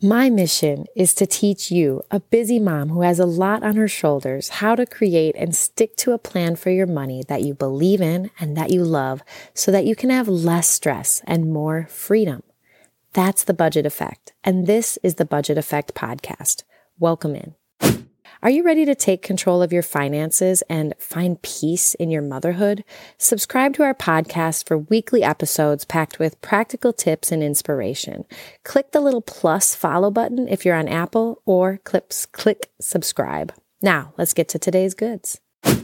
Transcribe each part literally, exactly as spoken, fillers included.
My mission is to teach you, a busy mom who has a lot on her shoulders, how to create and stick to a plan for your money that you believe in and that you love so that you can have less stress and more freedom. That's the Budget Effect, and this is the Budget Effect podcast. Welcome in. Are you ready to take control of your finances and find peace in your motherhood? Subscribe to our podcast for weekly episodes packed with practical tips and inspiration. Click the little plus follow button if you're on Apple, or click, click subscribe. Now, let's get to today's goods.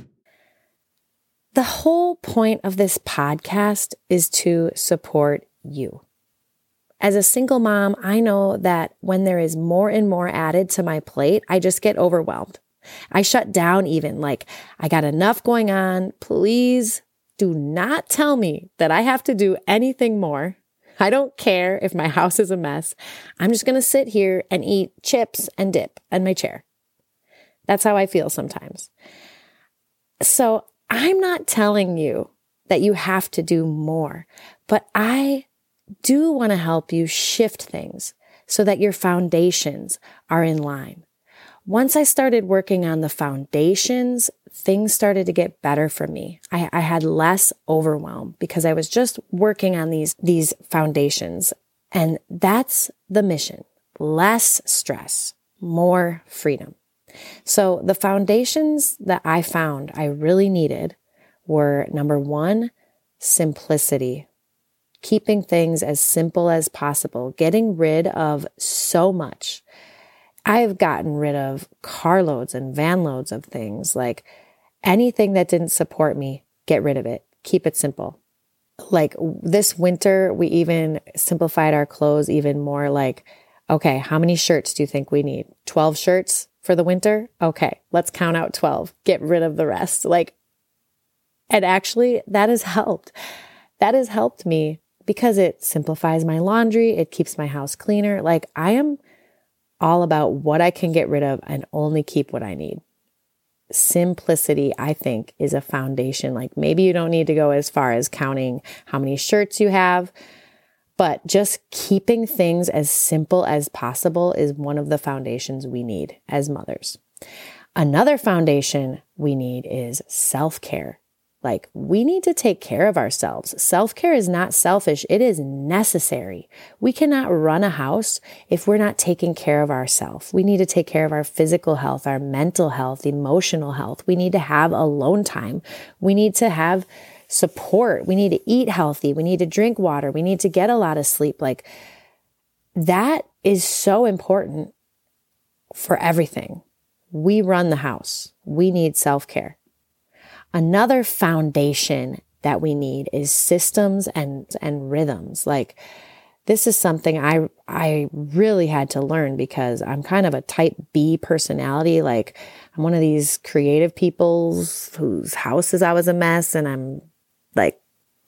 The whole point of this podcast is to support you. As a single mom, I know that when there is more and more added to my plate, I just get overwhelmed. I shut down even, like, I got enough going on. Please do not tell me that I have to do anything more. I don't care if my house is a mess. I'm just going to sit here and eat chips and dip in my chair. That's how I feel sometimes. So I'm not telling you that you have to do more, but I do want to help you shift things so that your foundations are in line. Once I started working on the foundations, things started to get better for me. I, I had less overwhelm because I was just working on these, these foundations. And that's the mission. Less stress, more freedom. So the foundations that I found I really needed were, number one, simplicity. Keeping things as simple as possible, getting rid of so much. I've gotten rid of carloads and van loads of things, like anything that didn't support me, get rid of it. Keep it simple. Like this winter, we even simplified our clothes even more. Like, okay, how many shirts do you think we need? twelve shirts for the winter? Okay, let's count out twelve. Get rid of the rest. Like, and actually that has helped. That has helped me because it simplifies my laundry. It keeps my house cleaner. Like, I am all about what I can get rid of and only keep what I need. Simplicity, I think, is a foundation. Like, maybe you don't need to go as far as counting how many shirts you have, but just keeping things as simple as possible is one of the foundations we need as mothers. Another foundation we need is self-care. Like, we need to take care of ourselves. Self-care is not selfish. It is necessary. We cannot run a house if we're not taking care of ourselves. We need to take care of our physical health, our mental health, emotional health. We need to have alone time. We need to have support. We need to eat healthy. We need to drink water. We need to get a lot of sleep. Like, that is so important for everything. We run the house. We need self-care. Another foundation that we need is systems and, and rhythms. Like, this is something I, I really had to learn because I'm kind of a type B personality. Like, I'm one of these creative people whose house is always a mess, and I'm like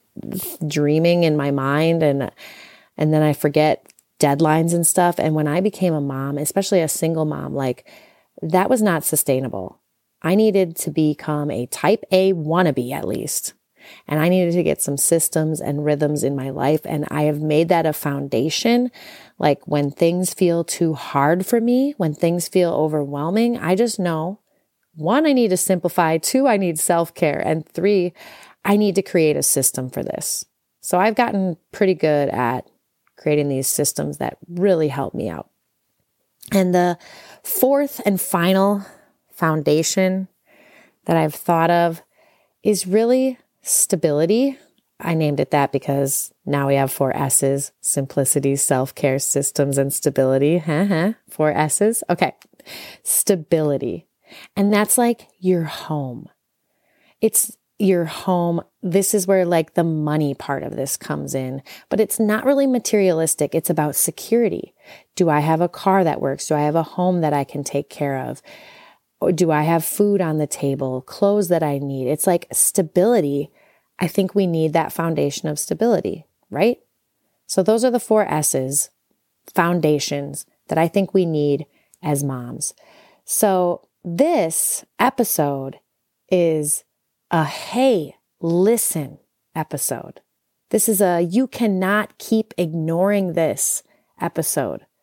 dreaming in my mind, and, and then I forget deadlines and stuff. And when I became a mom, especially a single mom, like, that was not sustainable. I needed to become a type A wannabe at least. And I needed to get some systems and rhythms in my life. And I have made that a foundation. Like, when things feel too hard for me, when things feel overwhelming, I just know, one, I need to simplify. Two, I need self-care. And three, I need to create a system for this. So I've gotten pretty good at creating these systems that really help me out. And the fourth and final foundation that I've thought of is really stability. I named it that because now we have four S's: simplicity, self-care, systems, and stability. Four S's. Okay. Stability. And that's like your home. It's your home. This is where like the money part of this comes in, but it's not really materialistic. It's about security. Do I have a car that works? Do I have a home that I can take care of? Or do I have food on the table, clothes that I need? It's like stability. I think we need that foundation of stability, right? So those are the four S's, foundations, that I think we need as moms. So this episode is a hey, listen episode. This is a you cannot keep ignoring this episode.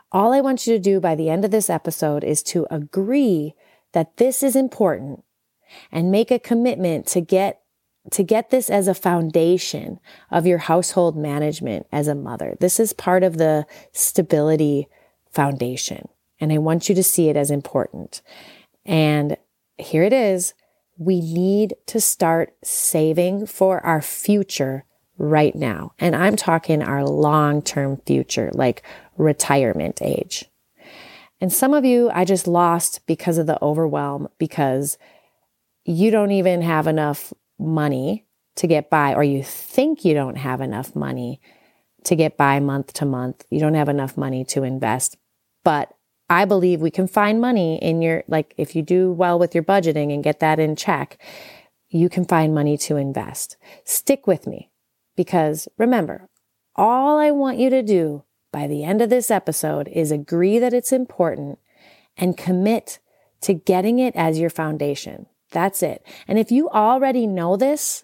All I want you to do by the end of this episode is to agree that this is important and make a commitment to get to get this as a foundation of your household management as a mother. This is part of the stability foundation, and I want you to see it as important. And here it is. We need to start saving for our future right now. And I'm talking our long-term future, like retirement age. And some of you, I just lost because of the overwhelm, because you don't even have enough money to get by, or you think you don't have enough money to get by month to month. You don't have enough money to invest. But I believe we can find money in your, like if you do well with your budgeting and get that in check, you can find money to invest. Stick with me, because remember, all I want you to do by the end of this episode is agree that it's important and commit to getting it as your foundation. That's it. And if you already know this,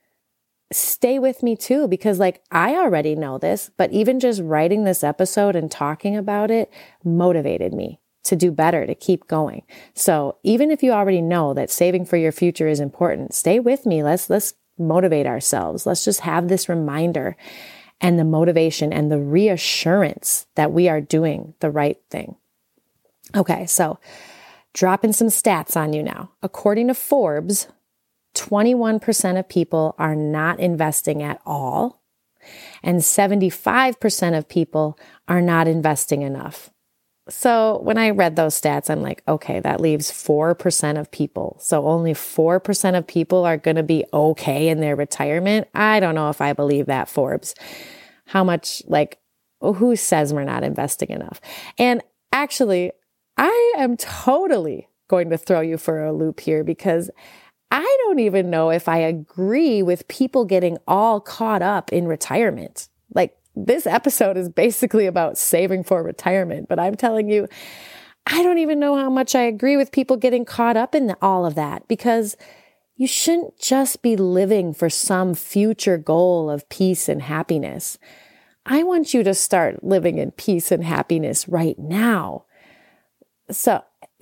stay with me too, because like I already know this, but even just writing this episode and talking about it motivated me to do better, to keep going. So even if you already know that saving for your future is important, stay with me. Let's, let's motivate ourselves. Let's just have this reminder and the motivation and the reassurance that we are doing the right thing. Okay. So dropping some stats on you now. According to Forbes, twenty-one percent of people are not investing at all, and seventy-five percent of people are not investing enough. So when I read those stats, I'm like, okay, that leaves four percent of people. So only four percent of people are going to be okay in their retirement. I don't know if I believe that, Forbes. How much, like, who says we're not investing enough? And actually, I am totally going to throw you for a loop here, because I don't even know if I agree with people getting all caught up in retirement. Like, this episode is basically about saving for retirement, but I'm telling you, I don't even know how much I agree with people getting caught up in all of that, because you shouldn't just be living for some future goal of peace and happiness. I want you to start living in peace and happiness right now. So,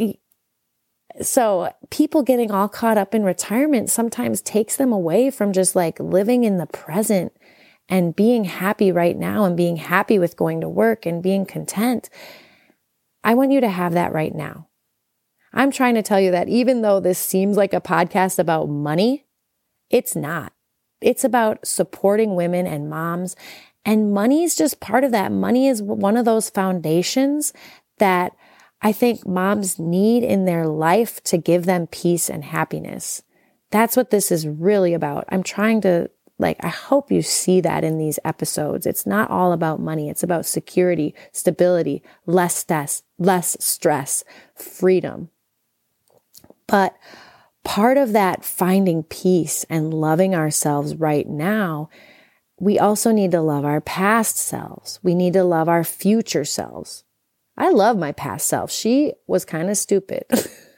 so people getting all caught up in retirement sometimes takes them away from just like living in the present and being happy right now and being happy with going to work and being content. I want you to have that right now. I'm trying to tell you that even though this seems like a podcast about money, it's not. It's about supporting women and moms, and money is just part of that. Money is one of those foundations that I think moms need in their life to give them peace and happiness. That's what this is really about. I'm trying to, like, I hope you see that in these episodes. It's not all about money. It's about security, stability, less stress, less stress, freedom. But part of that finding peace and loving ourselves right now, we also need to love our past selves. We need to love our future selves. I love my past self. She was kind of stupid.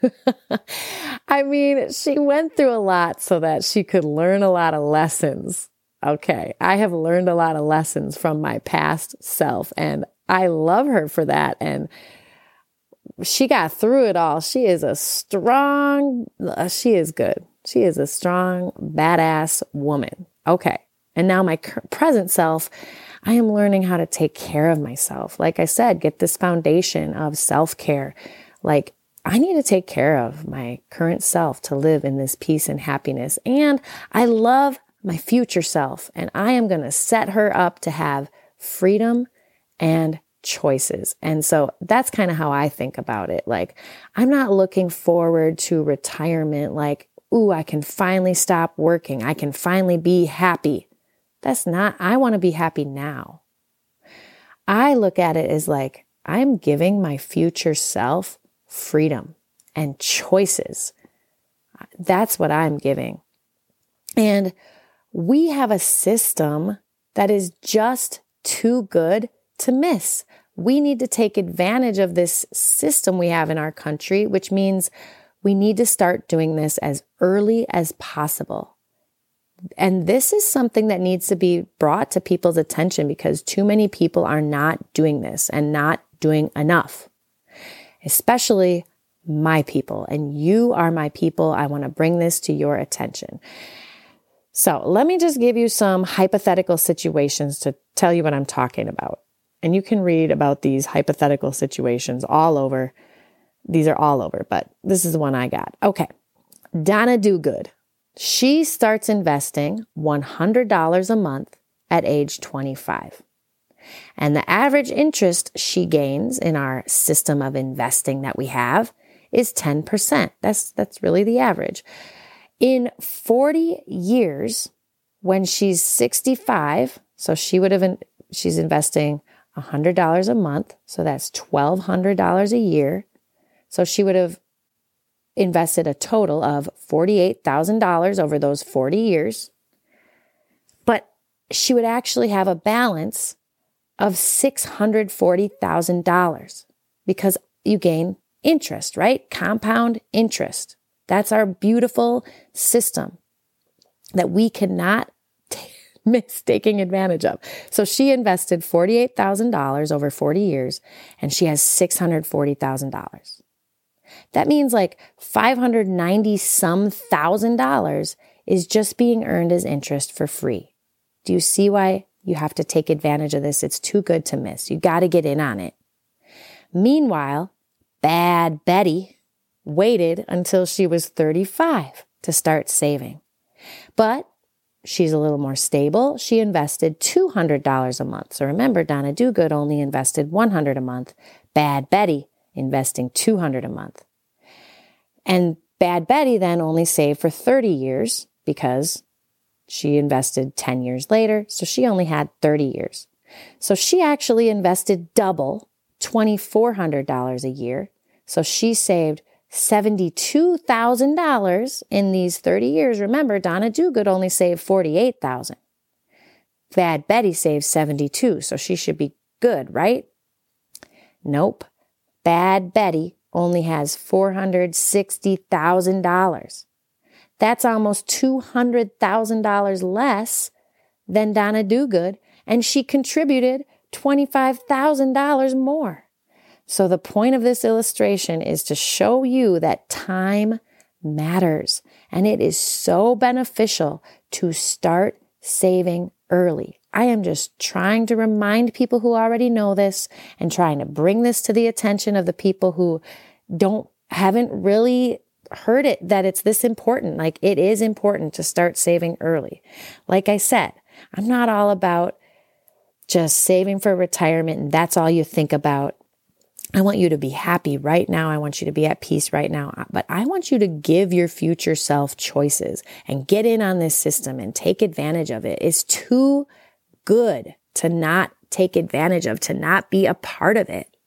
I mean, she went through a lot so that she could learn a lot of lessons. Okay, I have learned a lot of lessons from my past self, and I love her for that. And she got through it all. She is a strong, uh, she is good. She is a strong, badass woman. Okay, and now my present self, I am learning how to take care of myself. Like I said, get this foundation of self-care. Like, I need to take care of my current self to live in this peace and happiness. And I love my future self, and I am going to set her up to have freedom and choices. And so that's kind of how I think about it. Like, I'm not looking forward to retirement like, ooh, I can finally stop working. I can finally be happy. That's not, I want to be happy now. I look at it as like, I'm giving my future self freedom and choices. That's what I'm giving. And we have a system that is just too good to miss. We need to take advantage of this system we have in our country, which means we need to start doing this as early as possible. And this is something that needs to be brought to people's attention, because too many people are not doing this and not doing enough, especially my people. And you are my people. I want to bring this to your attention. So let me just give you some hypothetical situations to tell you what I'm talking about. And you can read about these hypothetical situations all over. These are all over, but this is the one I got. Okay. Donna Dogood. She starts investing one hundred dollars a month at age twenty-five. And the average interest she gains in our system of investing that we have is ten percent. That's, that's really the average. In forty years, when she's sixty-five, so she would have, in, she's investing one hundred dollars a month. So that's twelve hundred dollars a year. So she would have invested a total of forty-eight thousand dollars over those forty years. But she would actually have a balance of six hundred forty thousand dollars because you gain interest, right? Compound interest. That's our beautiful system that we cannot t- miss taking advantage of. So she invested forty-eight thousand dollars over forty years, and she has six hundred forty thousand dollars. That means like five hundred ninety some thousand dollars is just being earned as interest for free. Do you see why you have to take advantage of this? It's too good to miss. You got to get in on it. Meanwhile, Bad Betty waited until she was thirty-five to start saving. But she's a little more stable. She invested two hundred dollars a month. So remember, Donna Dogood only invested one hundred dollars a month. Bad Betty investing two hundred dollars a month. And Bad Betty then only saved for thirty years because she invested ten years later. So she only had thirty years. So she actually invested double, twenty-four hundred dollars a year. So she saved seventy-two thousand dollars in these thirty years. Remember, Donna Dogood only saved forty-eight thousand dollars. Bad Betty saved seventy-two thousand dollars, so she should be good, right? Nope. Bad Betty only has four hundred sixty thousand dollars. That's almost two hundred thousand dollars less than Donna Dogood, and she contributed twenty-five thousand dollars more. So the point of this illustration is to show you that time matters, and it is so beneficial to start saving early. I am just trying to remind people who already know this and trying to bring this to the attention of the people who don't, haven't really heard it, that it's this important. Like, it is important to start saving early. Like I said, I'm not all about just saving for retirement and that's all you think about. I want you to be happy right now. I want you to be at peace right now. But I want you to give your future self choices and get in on this system and take advantage of it. It's too good to not take advantage of, to not be a part of it.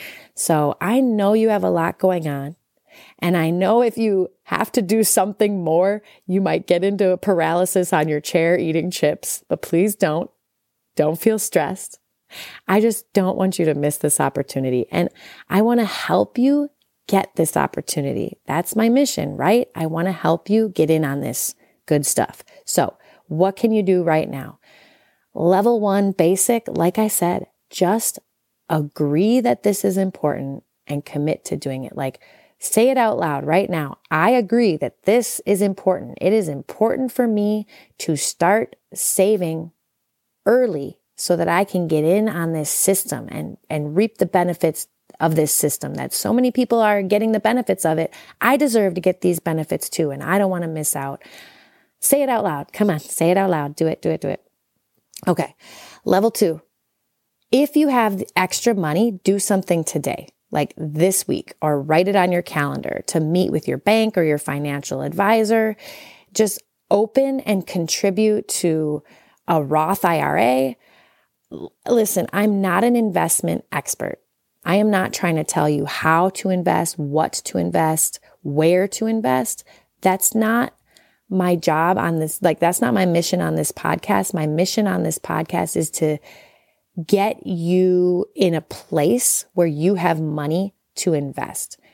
So I know you have a lot going on. And I know if you have to do something more, you might get into a paralysis on your chair eating chips. But please don't. Don't feel stressed. I just don't want you to miss this opportunity. And I want to help you get this opportunity. That's my mission, right? I want to help you get in on this good stuff. So what can you do right now? Level one, basic, like I said, just agree that this is important and commit to doing it. Like, say it out loud right now. I agree that this is important. It is important for me to start saving early so that I can get in on this system and, and reap the benefits of this system, that so many people are getting the benefits of it. I deserve to get these benefits too, and I don't want to miss out. Say it out loud. Come on, say it out loud. Do it, do it, do it. Okay. Level two. If you have extra money, do something today, like this week, or write it on your calendar to meet with your bank or your financial advisor. Just open and contribute to a Roth I R A. Listen, I'm not an investment expert. I am not trying to tell you how to invest, what to invest, where to invest. That's not my job on this. Like, that's not my mission on this podcast. My mission on this podcast is to get you in a place where you have money to invest,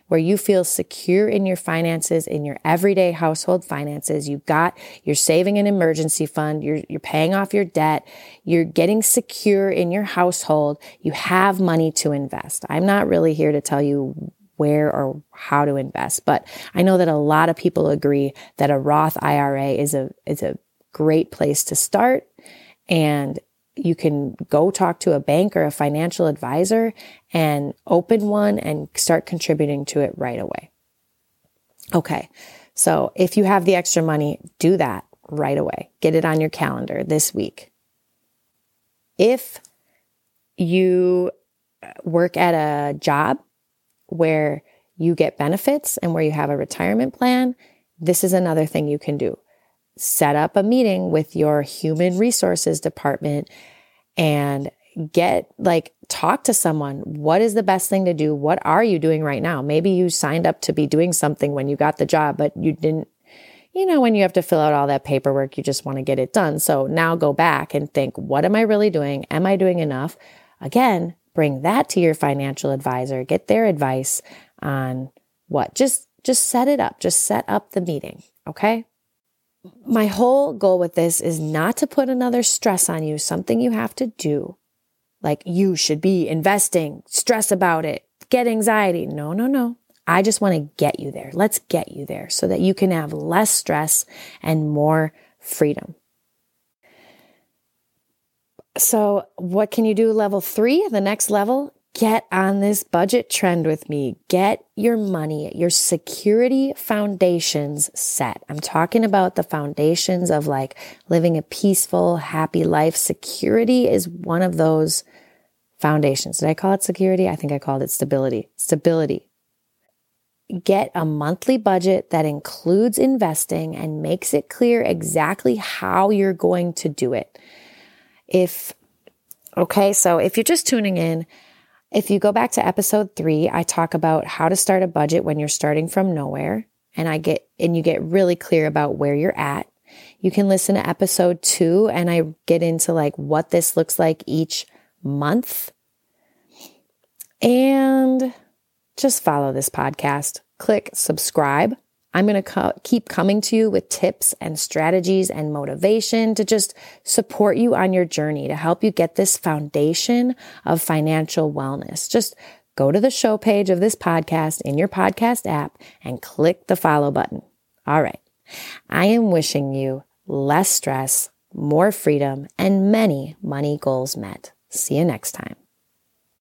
where you feel secure in your finances, in your everyday household finances. You've got, you're saving an emergency fund, you're, you're paying off your debt, you're getting secure in your household, you have money to invest. I'm not really here to tell you where or how to invest, but I know that a lot of people agree that a Roth I R A is a, is a great place to start, and you can go talk to a bank or a financial advisor and open one and start contributing to it right away. Okay, so if you have the extra money, do that right away. Get it on your calendar this week. If you work at a job where you get benefits and where you have a retirement plan, this is another thing you can do. Set up a meeting with your human resources department and get like, talk to someone. What is the best thing to do? What are you doing right now? Maybe you signed up to be doing something when you got the job, but you didn't, you know, when you have to fill out all that paperwork, you just want to get it done. So now go back and think, what am I really doing? Am I doing enough? Again, bring that to your financial advisor, get their advice on what, just, just set it up, just set up the meeting. Okay. My whole goal with this is not to put another stress on you, something you have to do. Like you should be investing, stress about it, get anxiety. No, no, no. I just want to get you there. Let's get you there so that you can have less stress and more freedom. So what can you do? Level three, the next level, get on this budget trend with me. Get your money, your security foundations set. I'm talking about the foundations of like living a peaceful, happy life. Security is one of those foundations. Did I call it security? I think I called it stability. Stability. Get a monthly budget that includes investing and makes it clear exactly how you're going to do it. If, okay, so if you're just tuning in, if you go back to episode three, I talk about how to start a budget when you're starting from nowhere. And I get, and you get really clear about where you're at. You can listen to episode two and I get into like what this looks like each month. And just follow this podcast. Click subscribe. I'm going to co- keep coming to you with tips and strategies and motivation to just support you on your journey to help you get this foundation of financial wellness. Just go to the show page of this podcast in your podcast app and click the follow button. All right. I am wishing you less stress, more freedom, and many money goals met. See you next time.